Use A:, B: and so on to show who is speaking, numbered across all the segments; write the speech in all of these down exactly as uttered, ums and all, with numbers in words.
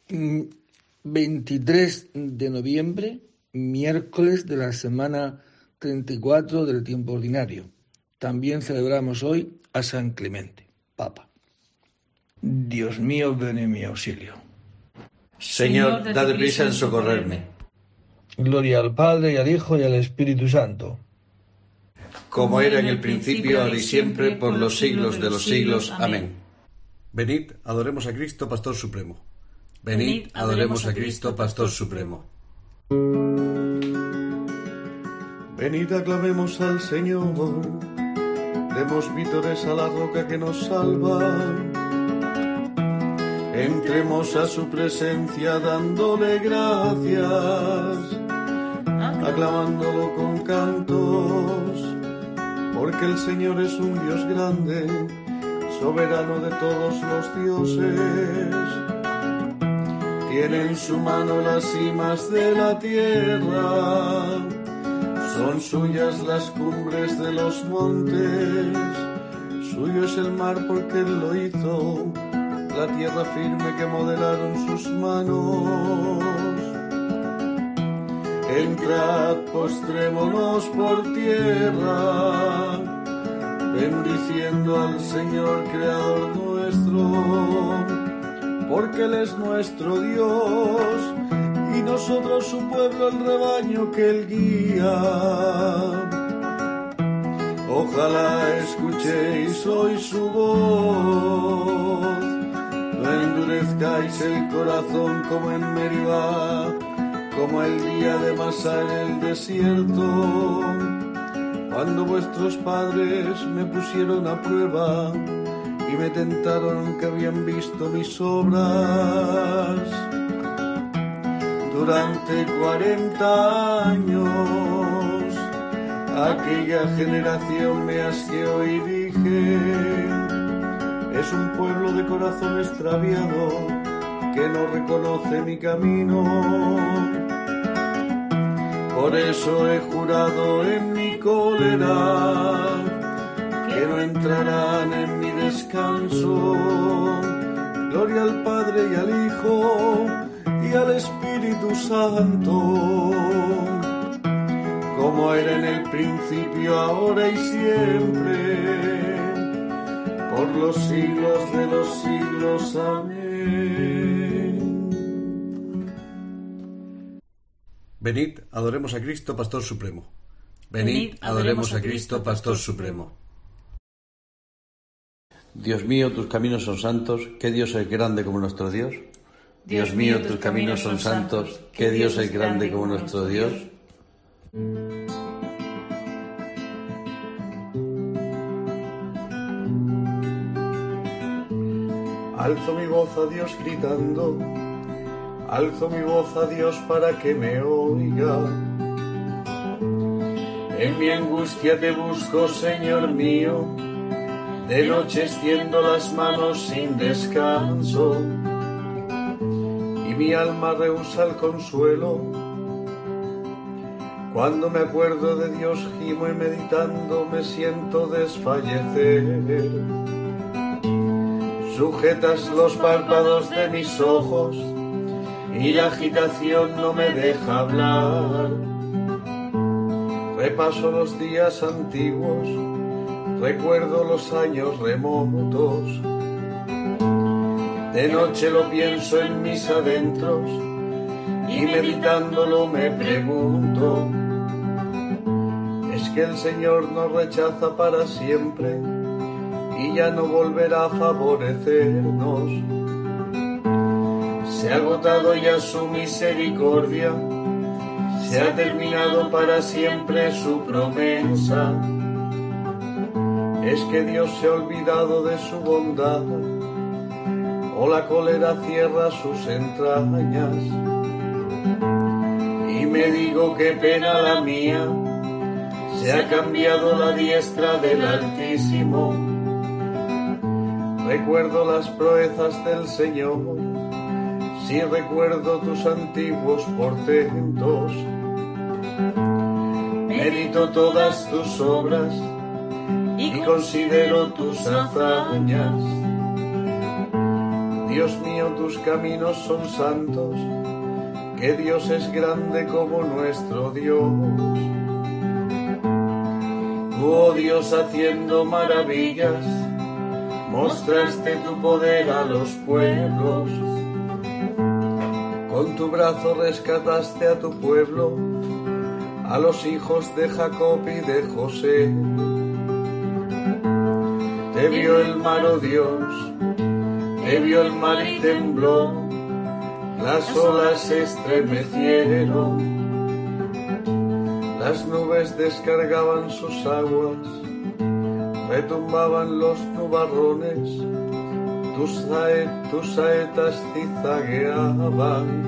A: veintitrés de noviembre, miércoles de la semana treinta y cuatro del tiempo ordinario. También celebramos hoy a San Clemente, Papa. Dios mío, ven en mi auxilio.
B: Señor, dad prisa en socorrerme.
A: Gloria al Padre, y al Hijo, y al Espíritu Santo.
B: Como era en el principio, ahora y siempre, por los siglos de los siglos. Amén.
C: Venid, adoremos a Cristo, Pastor Supremo. Venid, adoremos a Cristo, Pastor Supremo.
D: Venid, aclamemos al Señor, demos vítores a la roca que nos salva. Entremos a su presencia dándole gracias, aclamándolo con cantos, porque el Señor es un Dios grande, soberano de todos los dioses. Tiene en su mano las cimas de la tierra, son suyas las cumbres de los montes, suyo es el mar porque Él lo hizo, la tierra firme que modelaron sus manos. Entrad, postrémonos por tierra, bendiciendo al Señor Creador nuestro, porque Él es nuestro Dios, y nosotros su pueblo, el rebaño que Él guía. Ojalá escuchéis hoy su voz, no endurezcáis el corazón como en Meribá, como el día de Masá en el desierto, cuando vuestros padres me pusieron a prueba y me tentaron que habían visto mis obras. Durante cuarenta años aquella generación me asqueó y dije: es un pueblo de corazón extraviado que no reconoce mi camino. Por eso he jurado en mi cólera que no entrarán en mi descanso. Gloria al Padre y al Hijo y al Espíritu Santo, como era en el principio, ahora y siempre, por los siglos de los siglos. Amén.
C: Venid, adoremos a Cristo, Pastor Supremo. Venid, adoremos a Cristo, Pastor Supremo.
B: Dios mío, tus caminos son santos, ¿qué Dios es grande como nuestro Dios? Dios mío, tus caminos son santos, ¿qué Dios es grande como nuestro Dios?
D: Alzo mi voz a Dios gritando, alzo mi voz a Dios para que me oiga. En mi angustia te busco, Señor mío, de noche extiendo las manos sin descanso, y mi alma rehúsa el consuelo. Cuando me acuerdo de Dios gimo y meditando me siento desfallecer. Sujetas los párpados de mis ojos y la agitación no me deja hablar. Repaso los días antiguos, recuerdo los años remotos. De noche lo pienso en mis adentros y meditándolo me pregunto: ¿es que el Señor nos rechaza para siempre y ya no volverá a favorecernos? Se ha agotado ya su misericordia, se ha terminado para siempre su promesa. ¿Es que Dios se ha olvidado de su bondad, o la cólera cierra sus entrañas? Y me digo qué pena la mía, se ha cambiado la diestra del Altísimo. Recuerdo las proezas del Señor, si recuerdo tus antiguos portentos. Medito todas tus obras y considero tus hazañas. Dios mío, tus caminos son santos, que Dios es grande como nuestro Dios. Tú, oh Dios, haciendo maravillas, mostraste tu poder a los pueblos. Con tu brazo rescataste a tu pueblo, a los hijos de Jacob y de José. Te vio el mar, oh Dios, te vio el mar y tembló, las olas se estremecieron, las nubes descargaban sus aguas, retumbaban los nubarrones, tus, sae, tus saetas zigzagueaban,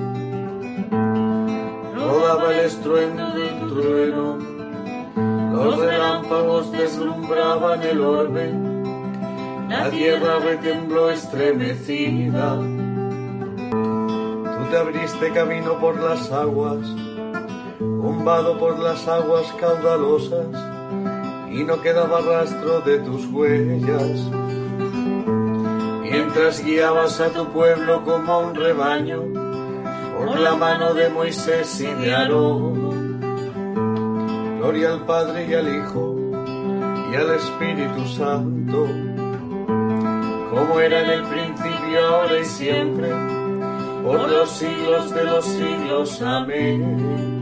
D: rodaba el estruendo del trueno, los relámpagos deslumbraban el orbe, la tierra retembló estremecida. Tú te abriste camino por las aguas, un vado por las aguas caudalosas, y no quedaba rastro de tus huellas. Mientras guiabas a tu pueblo como a un rebaño, por la mano de Moisés y de Aarón. Gloria al Padre y al Hijo y al Espíritu Santo, como era en el principio, ahora y siempre, por los siglos de los siglos. Amén.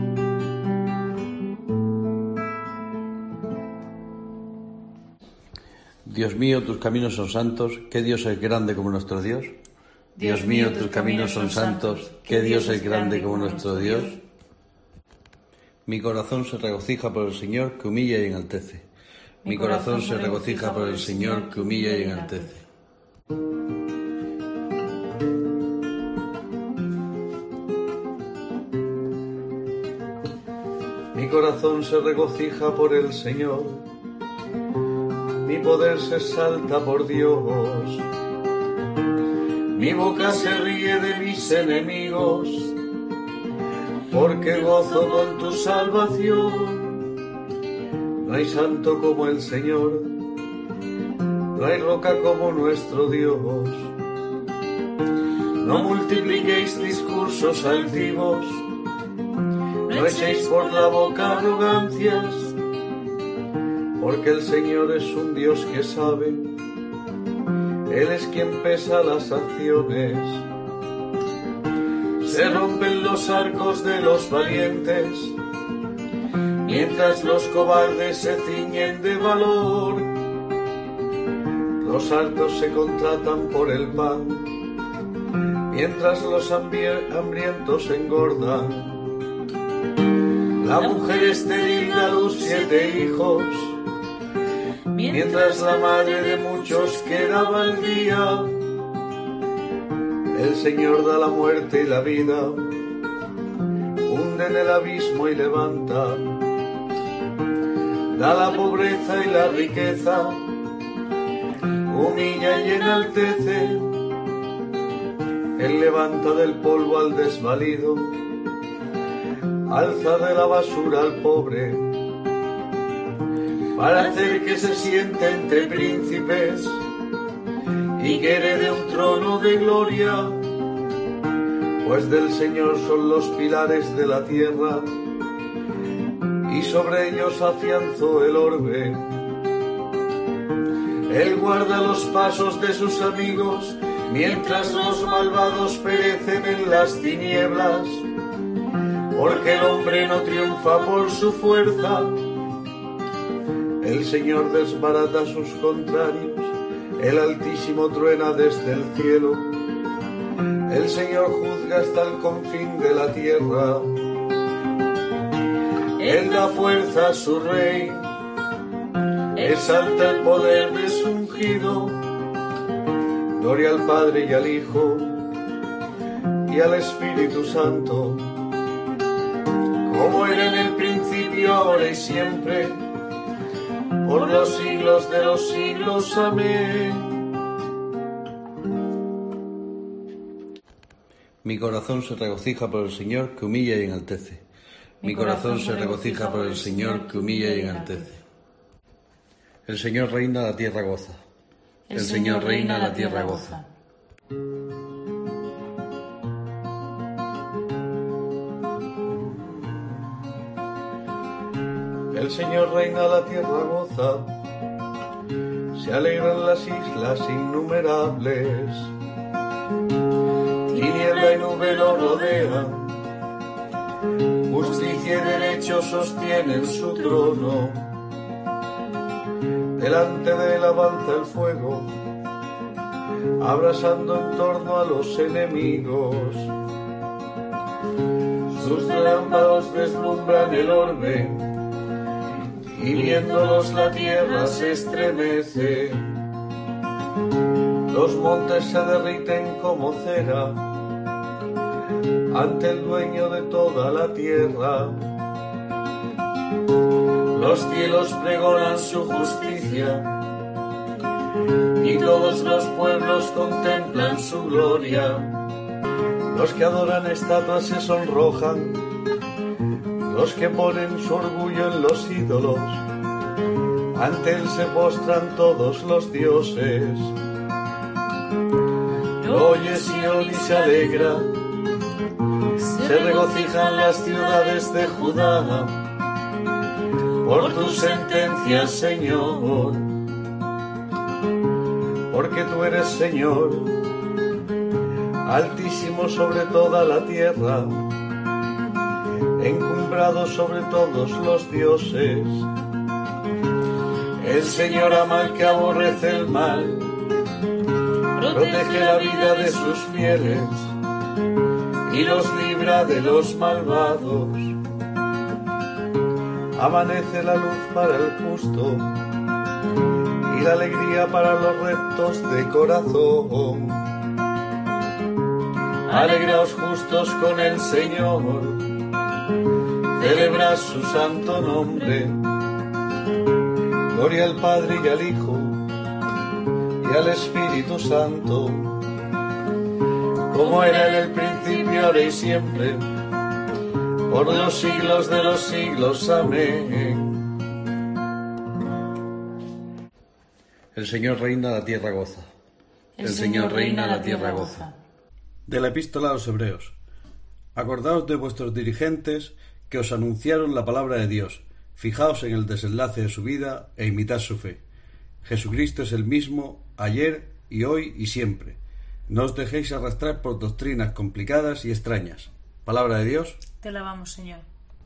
B: Dios mío, tus caminos son santos, ¿qué Dios es grande como nuestro Dios? Dios mío, tus caminos son santos, ¿qué Dios es grande como nuestro Dios? Mi corazón se regocija por el Señor, que humilla y enaltece. Mi corazón se regocija por el Señor, que humilla y enaltece.
D: Mi corazón se regocija por el Señor, mi poder se exalta por Dios. Mi boca se ríe de mis enemigos, porque gozo con tu salvación. No hay santo como el Señor, no hay roca como nuestro Dios. No multipliquéis discursos altivos, no echéis por la boca arrogancias, porque el Señor es un Dios que sabe, Él es quien pesa las acciones. Se rompen los arcos de los valientes, mientras los cobardes se ciñen de valor. Los hartos se contratan por el pan, mientras los hambrientos engordan. La mujer estéril da a luz siete hijos, mientras la madre de muchos quedaba al día. El Señor da la muerte y la vida, hunde en el abismo y levanta. Da la pobreza y la riqueza, humilla y enaltece. Él levanta del polvo al desvalido, alza de la basura al pobre, para hacer que se siente entre príncipes y que herede un trono de gloria. Pues del Señor son los pilares de la tierra, y sobre ellos afianzó el orbe. Él guarda los pasos de sus amigos, mientras los malvados perecen en las tinieblas. Porque el hombre no triunfa por su fuerza, el Señor desbarata a sus contrarios, el Altísimo truena desde el cielo, el Señor juzga hasta el confín de la tierra. Él da fuerza a su rey, exalta el poder de su ungido. Gloria al Padre y al Hijo y al Espíritu Santo, como era en el principio, ahora y siempre, por los siglos de los siglos. Amén.
B: Mi corazón se regocija por el Señor, que humilla y enaltece. Mi corazón se regocija por el Señor, que humilla y enaltece. El Señor reina, la tierra goza. El Señor reina, la tierra goza.
D: El Señor reina, la tierra goza, se alegran las islas innumerables. Tiniebla y nube lo rodean, justicia y derecho sostienen su trono. Delante de él avanza el fuego, abrasando en torno a los enemigos. Sus relámpagos deslumbran el orbe, y viéndolos la tierra se estremece. Los montes se derriten como cera ante el dueño de toda la tierra. Los cielos pregonan su justicia, y todos los pueblos contemplan su gloria. Los que adoran estatuas se sonrojan, los que ponen su orgullo en los ídolos, ante él se postran todos los dioses. Lo oye Sion y se alegra, se regocijan las ciudades de Judá, por tus sentencias, Señor, porque tú eres Señor, altísimo sobre toda la tierra, encumbrado sobre todos los dioses. El Señor ama al que aborrece el mal, protege la vida de sus fieles y los libra de los malvados. Amanece la luz para el justo y la alegría para los rectos de corazón. Alegraos justos con el Señor, celebrad su santo nombre. Gloria al Padre y al Hijo y al Espíritu Santo, como era en el principio, ahora y siempre, por los siglos de los siglos. Amén.
B: El Señor reina, la tierra goza.
E: El Señor reina, la tierra goza.
C: De la Epístola a los Hebreos. Acordaos de vuestros dirigentes que os anunciaron la palabra de Dios. Fijaos en el desenlace de su vida e imitad su fe. Jesucristo es el mismo ayer y hoy y siempre. No os dejéis arrastrar por doctrinas complicadas y extrañas. Palabra de Dios.
E: Te alabamos, Señor.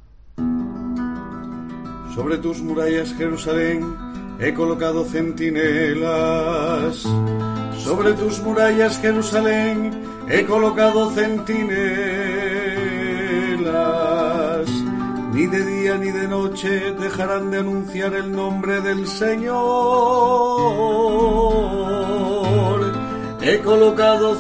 D: Sobre tus murallas, Jerusalén, he colocado centinelas. Sobre tus murallas, Jerusalén, he colocado centinelas. Ni de día ni de noche dejarán de anunciar el nombre del Señor. He colocado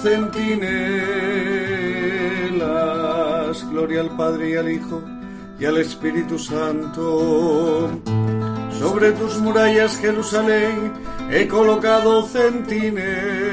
D: centinelas. Gloria al Padre y al Hijo y al Espíritu Santo. Sobre tus murallas, Jerusalén, he colocado centinelas.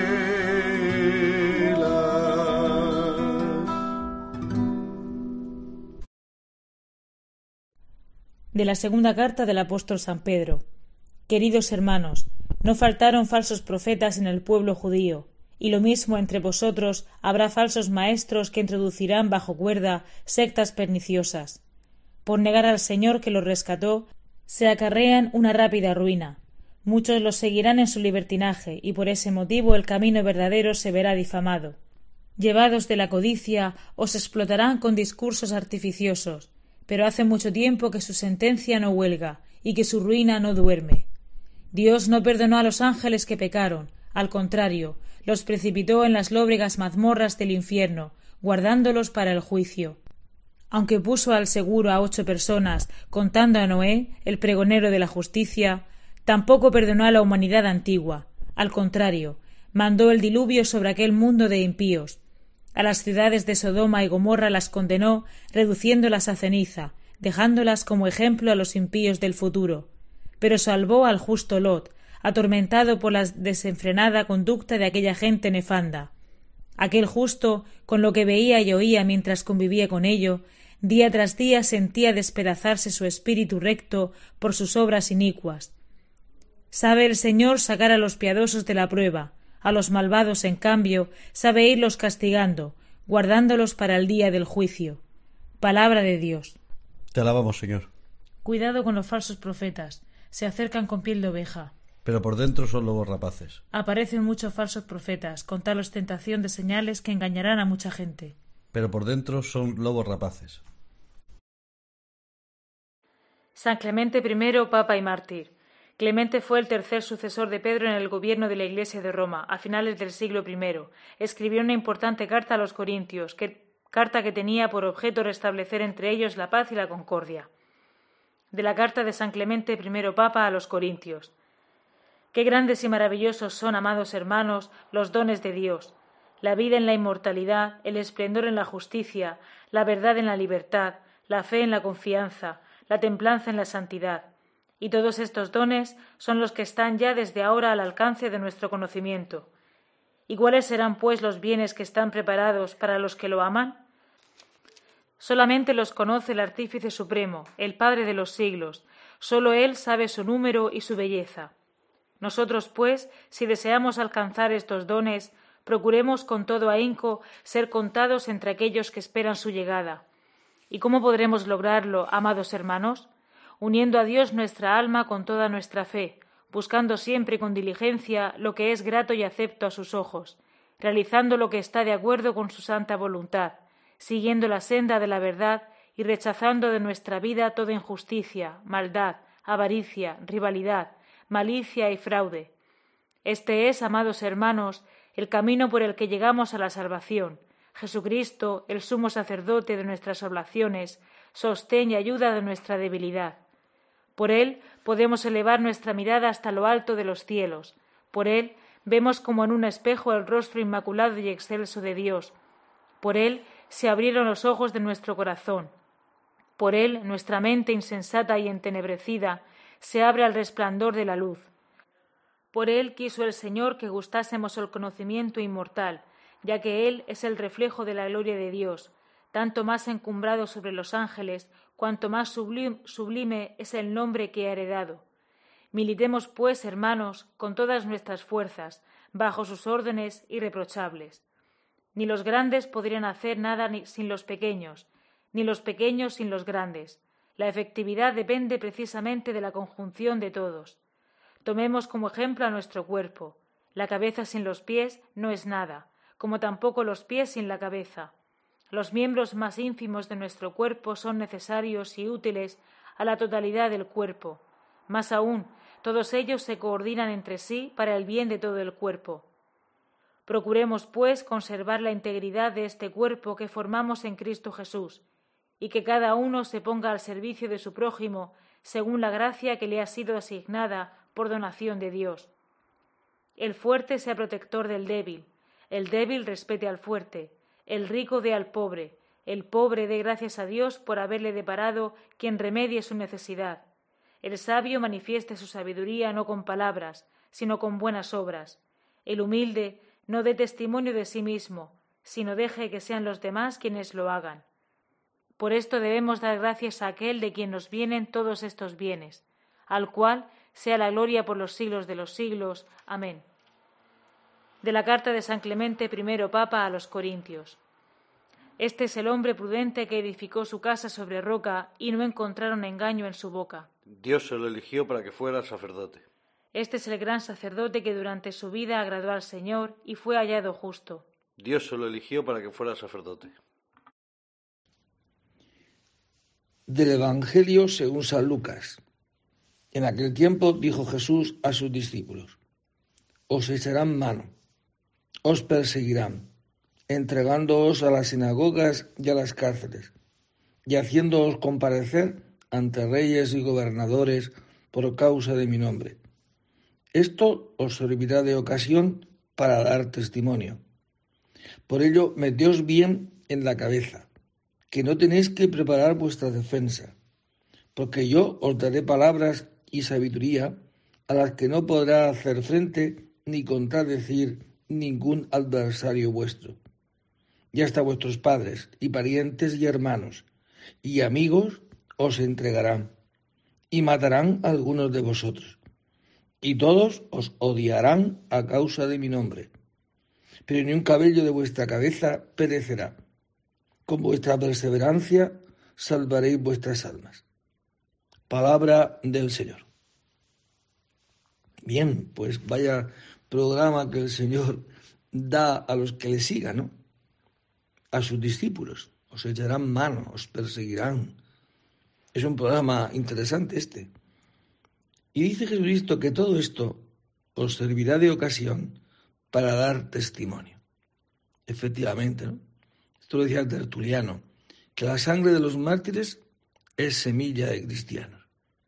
E: De la segunda carta del apóstol San Pedro. Queridos hermanos, no faltaron falsos profetas en el pueblo judío, y lo mismo entre vosotros habrá falsos maestros que introducirán bajo cuerda sectas perniciosas. Por negar al Señor que los rescató, se acarrean una rápida ruina. Muchos los seguirán en su libertinaje, y por ese motivo el camino verdadero se verá difamado. Llevados de la codicia, os explotarán con discursos artificiosos, pero hace mucho tiempo que su sentencia no huelga, y que su ruina no duerme. Dios no perdonó a los ángeles que pecaron, al contrario, los precipitó en las lóbregas mazmorras del infierno, guardándolos para el juicio. Aunque puso al seguro a ocho personas, contando a Noé, el pregonero de la justicia, tampoco perdonó a la humanidad antigua. Al contrario, mandó el diluvio sobre aquel mundo de impíos. A las ciudades de Sodoma y Gomorra las condenó, reduciéndolas a ceniza, dejándolas como ejemplo a los impíos del futuro. Pero salvó al justo Lot, atormentado por la desenfrenada conducta de aquella gente nefanda. Aquel justo, con lo que veía y oía mientras convivía con ello, día tras día sentía despedazarse su espíritu recto por sus obras inicuas. Sabe el Señor sacar a los piadosos de la prueba, a los malvados, en cambio, sabe irlos castigando, guardándolos para el día del juicio. Palabra de Dios.
C: Te alabamos, Señor.
E: Cuidado con los falsos profetas, se acercan con piel de oveja,
C: pero por dentro son lobos rapaces.
E: Aparecen muchos falsos profetas, con tal ostentación de señales que engañarán a mucha gente.
C: Pero por dentro son lobos rapaces.
E: San Clemente primero, Papa y mártir. Clemente fue el tercer sucesor de Pedro en el gobierno de la Iglesia de Roma, a finales del siglo primero. Escribió una importante carta a los corintios, que, carta que tenía por objeto restablecer entre ellos la paz y la concordia. De la carta de San Clemente primero, Papa, a los corintios. Qué grandes y maravillosos son, amados hermanos, los dones de Dios, la vida en la inmortalidad, el esplendor en la justicia, la verdad en la libertad, la fe en la confianza, la templanza en la santidad. Y todos estos dones son los que están ya desde ahora al alcance de nuestro conocimiento. ¿Y cuáles serán, pues, los bienes que están preparados para los que lo aman? Solamente los conoce el Artífice Supremo, el Padre de los siglos. Solo Él sabe su número y su belleza. Nosotros, pues, si deseamos alcanzar estos dones, procuremos con todo ahínco ser contados entre aquellos que esperan su llegada. ¿Y cómo podremos lograrlo, amados hermanos? Uniendo a Dios nuestra alma con toda nuestra fe, buscando siempre con diligencia lo que es grato y acepto a sus ojos, realizando lo que está de acuerdo con su santa voluntad, siguiendo la senda de la verdad y rechazando de nuestra vida toda injusticia, maldad, avaricia, rivalidad, malicia y fraude. Este es, amados hermanos, el camino por el que llegamos a la salvación. Jesucristo, el sumo sacerdote de nuestras oblaciones, sostén y ayuda de nuestra debilidad. Por Él podemos elevar nuestra mirada hasta lo alto de los cielos. Por Él vemos como en un espejo el rostro inmaculado y excelso de Dios. Por Él se abrieron los ojos de nuestro corazón. Por Él nuestra mente insensata y entenebrecida se abre al resplandor de la luz. Por Él quiso el Señor que gustásemos el conocimiento inmortal, ya que Él es el reflejo de la gloria de Dios, tanto más encumbrado sobre los ángeles, cuanto más sublime, sublime es el nombre que ha heredado. Militemos, pues, hermanos, con todas nuestras fuerzas, bajo sus órdenes irreprochables. Ni los grandes podrían hacer nada ni sin los pequeños, ni los pequeños sin los grandes. La efectividad depende precisamente de la conjunción de todos. Tomemos como ejemplo a nuestro cuerpo. La cabeza sin los pies no es nada, como tampoco los pies sin la cabeza. Los miembros más ínfimos de nuestro cuerpo son necesarios y útiles a la totalidad del cuerpo. Más aún, todos ellos se coordinan entre sí para el bien de todo el cuerpo. Procuremos, pues, conservar la integridad de este cuerpo que formamos en Cristo Jesús, y que cada uno se ponga al servicio de su prójimo según la gracia que le ha sido asignada por donación de Dios. El fuerte sea protector del débil, el débil respete al fuerte, el rico dé al pobre, el pobre dé gracias a Dios por haberle deparado quien remedie su necesidad. El sabio manifieste su sabiduría no con palabras, sino con buenas obras. El humilde no dé testimonio de sí mismo, sino deje que sean los demás quienes lo hagan. Por esto debemos dar gracias a aquel de quien nos vienen todos estos bienes, al cual sea la gloria por los siglos de los siglos. Amén. De la carta de San Clemente primero, Papa, a los Corintios. Este es el hombre prudente que edificó su casa sobre roca y no encontraron engaño en su boca.
C: Dios se lo eligió para que fuera sacerdote.
E: Este es el gran sacerdote que durante su vida agradó al Señor y fue hallado justo.
C: Dios se lo eligió para que fuera sacerdote.
A: Del Evangelio según San Lucas. En aquel tiempo dijo Jesús a sus discípulos: Os echarán mano, os perseguirán, entregándoos a las sinagogas y a las cárceles, y haciéndoos comparecer ante reyes y gobernadores por causa de mi nombre. Esto os servirá de ocasión para dar testimonio. Por ello, meteos bien en la cabeza, que no tenéis que preparar vuestra defensa, porque yo os daré palabras y sabiduría a las que no podrá hacer frente ni contradecir ningún adversario vuestro. Y hasta vuestros padres y parientes y hermanos y amigos os entregarán y matarán a algunos de vosotros, y todos os odiarán a causa de mi nombre. Pero ni un cabello de vuestra cabeza perecerá. Con vuestra perseverancia salvaréis vuestras almas. Palabra del Señor. Bien, pues vaya programa que el Señor da a los que le sigan, ¿no? A sus discípulos. Os echarán mano, os perseguirán. Es un programa interesante este. Y dice Jesucristo que todo esto os servirá de ocasión para dar testimonio. Efectivamente, ¿no? Esto lo decía el Tertuliano, que la sangre de los mártires es semilla de cristianos.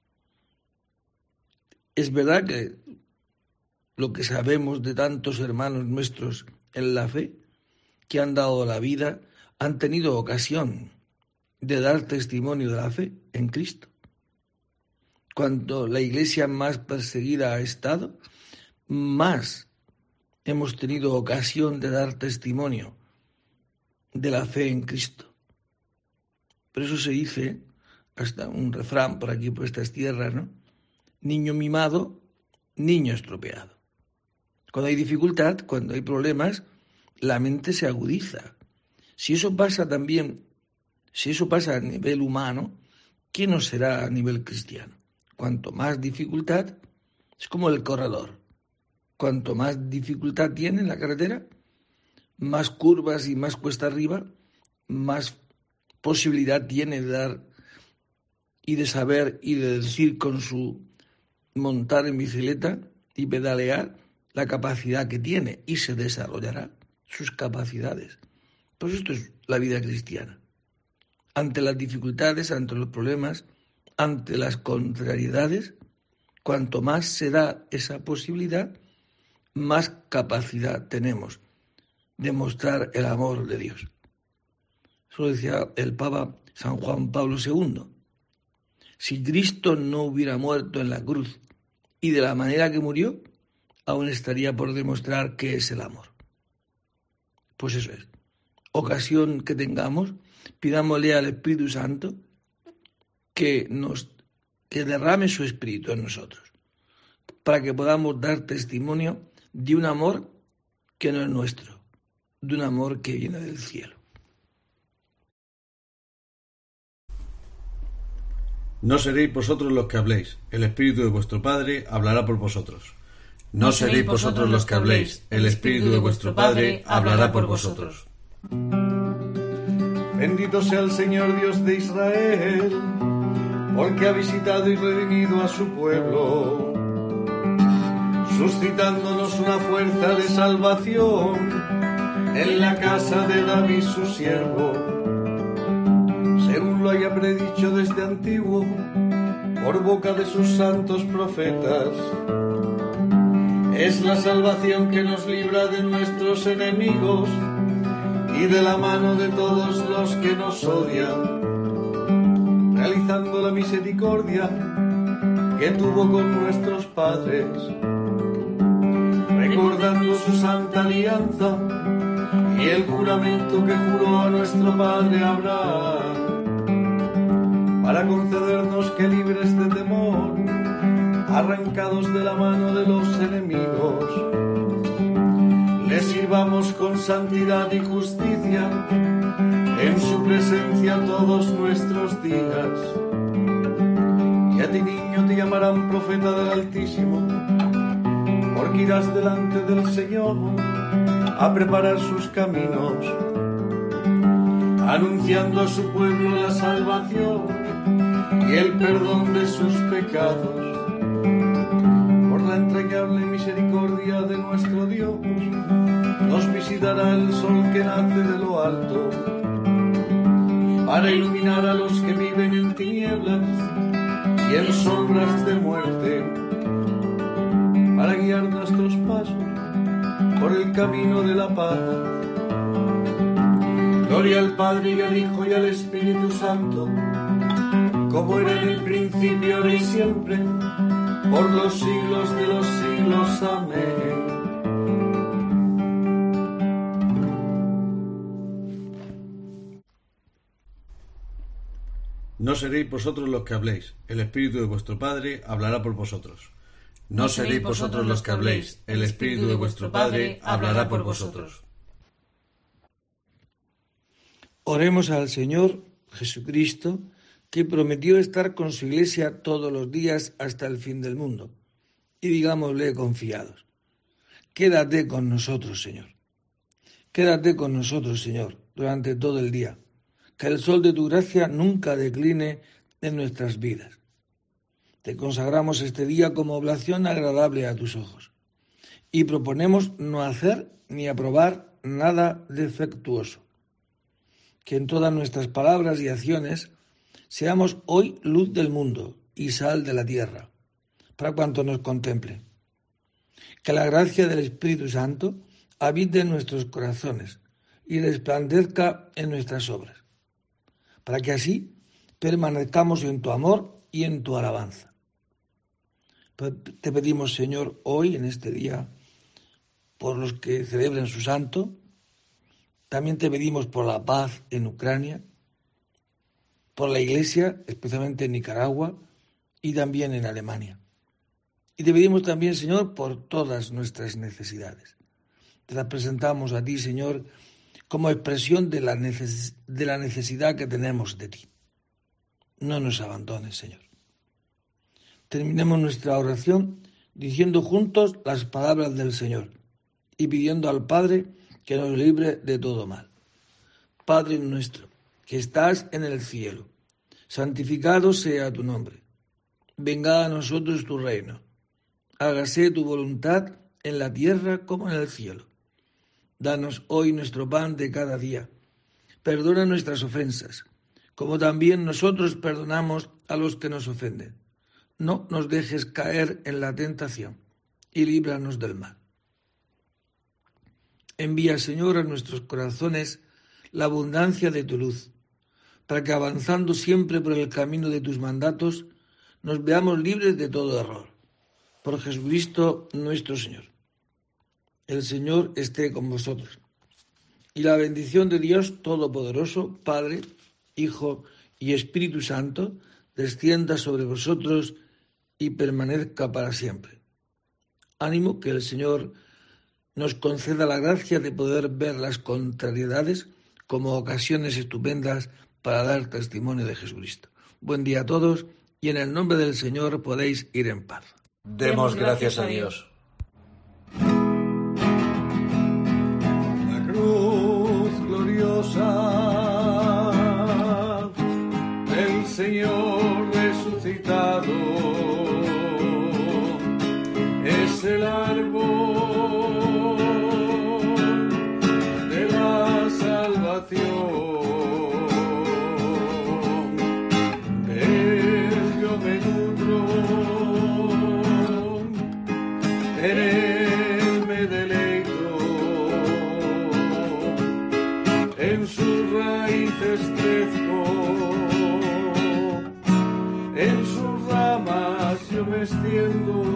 A: Es verdad que lo que sabemos de tantos hermanos nuestros en la fe, que han dado la vida, han tenido ocasión de dar testimonio de la fe en Cristo. Cuanto la iglesia más perseguida ha estado, más hemos tenido ocasión de dar testimonio de la fe en Cristo. Por eso se dice, hasta un refrán por aquí, por estas tierras, ¿no? Niño mimado, niño estropeado. Cuando hay dificultad, cuando hay problemas, la mente se agudiza. Si eso pasa también, si eso pasa a nivel humano, ¿qué no será a nivel cristiano? Cuanto más dificultad, es como el corredor. Cuanto más dificultad tiene en la carretera, más curvas y más cuesta arriba, más posibilidad tiene de dar y de saber y de decir con su montar en bicicleta y pedalear la capacidad que tiene, y se desarrollará sus capacidades. Pues esto es la vida cristiana. Ante las dificultades, ante los problemas, ante las contrariedades, cuanto más se da esa posibilidad, más capacidad tenemos de mostrar el amor de Dios. Eso lo decía el Papa San Juan Pablo segundo. Si Cristo no hubiera muerto en la cruz y de la manera que murió, aún estaría por demostrar qué es el amor. Pues eso es. Ocasión que tengamos, pidámosle al Espíritu Santo que nos que derrame su Espíritu en nosotros, para que podamos dar testimonio de un amor que no es nuestro, de un amor que viene del cielo.
C: No seréis vosotros los que habléis, el Espíritu de vuestro Padre hablará por vosotros. No seréis vosotros los que habléis, el Espíritu de vuestro Padre hablará por vosotros.
D: Bendito sea el Señor Dios de Israel, porque ha visitado y redimido a su pueblo, suscitándonos una fuerza de salvación en la casa de David su siervo, según lo haya predicho desde antiguo por boca de sus santos profetas. Es la salvación que nos libra de nuestros enemigos y de la mano de todos los que nos odian, realizando la misericordia que tuvo con nuestros padres, recordando su santa alianza y el juramento que juró a nuestro padre Abraham, para concedernos que libres de temor, arrancados de la mano de los enemigos, le sirvamos con santidad y justicia en su presencia todos nuestros días. Y a ti, niño, te llamarán profeta del Altísimo, porque irás delante del Señor a preparar sus caminos, anunciando a su pueblo la salvación y el perdón de sus pecados. Por la entrañable misericordia de nuestro Dios, nos visitará el sol que nace de lo alto, para iluminar a los que viven en tinieblas y en sombras de muerte, para guiar nuestros pasos por el camino de la paz. Gloria al Padre y al Hijo y al Espíritu Santo, como era en el principio, ahora y siempre, por los siglos de los siglos. Amén.
C: No seréis vosotros los que habléis, el Espíritu de vuestro Padre hablará por vosotros. No seréis vosotros los que habléis, el Espíritu de vuestro Padre hablará por vosotros.
A: Oremos al Señor Jesucristo, que prometió estar con su Iglesia todos los días hasta el fin del mundo. Y digámosle confiados, quédate con nosotros, Señor. Quédate con nosotros, Señor, durante todo el día. Que el sol de tu gracia nunca decline en nuestras vidas. Te consagramos este día como oblación agradable a tus ojos. Y proponemos no hacer ni aprobar nada defectuoso. Que en todas nuestras palabras y acciones seamos hoy luz del mundo y sal de la tierra, para cuanto nos contemple. Que la gracia del Espíritu Santo habite en nuestros corazones y resplandezca en nuestras obras, para que así permanezcamos en tu amor y en tu alabanza. Te pedimos, Señor, hoy, en este día, por los que celebran su santo. También te pedimos por la paz en Ucrania, por la Iglesia, especialmente en Nicaragua y también en Alemania. Y te pedimos también, Señor, por todas nuestras necesidades. Te las presentamos a ti, Señor, como expresión de la, neces- de la necesidad que tenemos de ti. No nos abandones, Señor. Terminemos nuestra oración diciendo juntos las palabras del Señor y pidiendo al Padre que nos libre de todo mal. Padre nuestro, que estás en el cielo, santificado sea tu nombre. Venga a nosotros tu reino. Hágase tu voluntad en la tierra como en el cielo. Danos hoy nuestro pan de cada día. Perdona nuestras ofensas, como también nosotros perdonamos a los que nos ofenden. No nos dejes caer en la tentación y líbranos del mal. Envía, Señor, a nuestros corazones la abundancia de tu luz, para que avanzando siempre por el camino de tus mandatos, nos veamos libres de todo error. Por Jesucristo nuestro Señor. El Señor esté con vosotros. Y la bendición de Dios Todopoderoso, Padre, Hijo y Espíritu Santo, descienda sobre vosotros y permanezca para siempre. Ánimo, que el Señor nos conceda la gracia de poder ver las contrariedades como ocasiones estupendas para dar testimonio de Jesucristo. Buen día a todos y en el nombre del Señor podéis ir en paz.
C: Demos gracias a Dios.
D: La cruz gloriosa del Señor resucitado es el árbol de la salvación. De él yo me nutro, en él me deleito, en sus raíces crezco, en sus ramas yo me extiendo.